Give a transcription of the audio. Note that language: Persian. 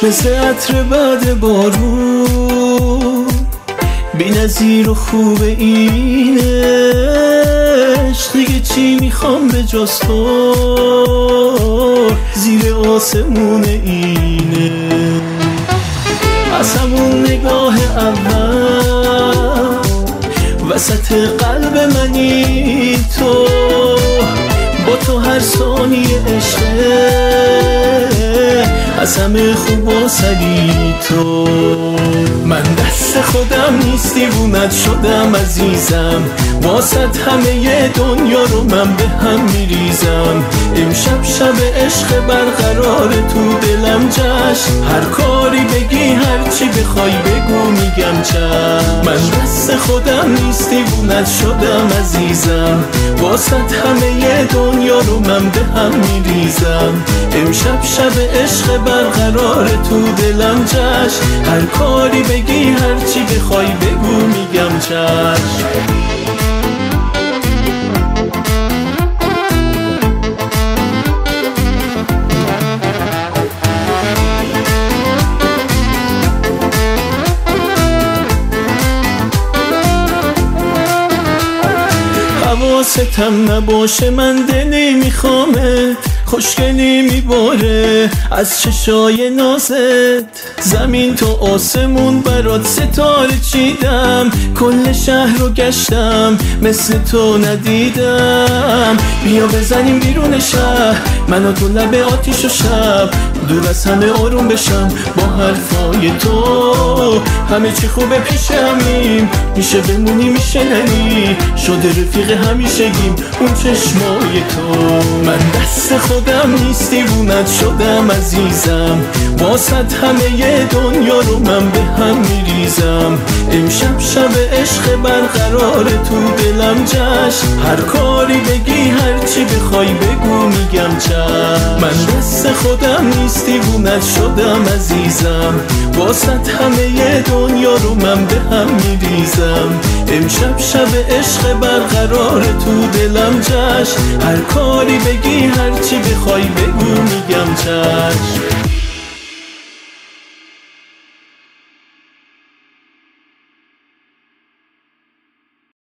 مثل عطر بعد بارون، بی نظیر و خوب این عشق. دیگه چی میخوام به جز تو زیر آسمون اینه. از همون نگاه اول وسط قلب منی تو، با تو هر ثانیه عشقه، از همه خوب و سری تو. من دست خودم نیست دیوونت شدم عزیزم، واسط همه دنیا رو من به هم میریزم. امشب شب عشق برقرار تو دلم جشن، هر کاری بگی هر چی بخوای بگو میگم چشم. من دست خودم نیست دیوونت شدم عزیزم، واسط همه دنیا رو من به هم میریزم. امشب شب عشق برقرار تو دلم جشن، هر کاری بگی هر چی بخوای بگو میگم چشم. حواستم نباشه من دلی میخوامت، خوشگلی میباره از چشای نازت. زمین تا آسمون برات ستاره چیدم، کل شهر رو گشتم مثل تو ندیدم. بیا بزنیم بیرون شهر، من و تو لب آتیش و شب، دور از همه آروم بشم با حرفای تو. همه چی خوبه پیش همیم، میشه بمونی میشه نری، شده رفیق همیشگیم اون چشمای تو. من دست خودم نیست دیوونت شدم عزیزم، واسط همه دنیا رو من به هم میریزم. امشب شب عشق برقرار تو دلم جشن، هر کاری بگی هر چی بخوای بگو میگم چشم. من دست خودم نیست دیوونت شدم عزیزم، واسط همه دنیا رو من به هم میریزم. امشب شب عشق برقرار تو دلم جشن، هر کاری بگی هر چی بخوای بگو میگم چشم.